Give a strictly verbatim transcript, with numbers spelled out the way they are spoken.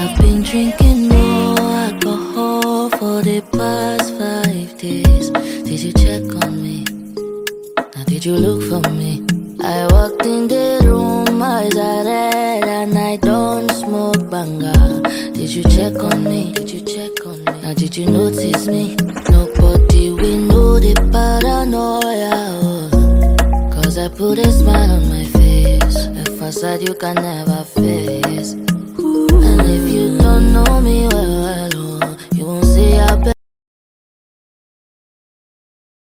I've been drinking more alcohol for the past five days. Did you check on me? Now did you look for me? I walked in the room, eyes are red, and I don't smoke banga. Did you check on me? Did you check on me? Now did you notice me? Nobody will know the paranoia. Oh. Cause I put a smile on my face, a facade you can never face. And if you don't know me,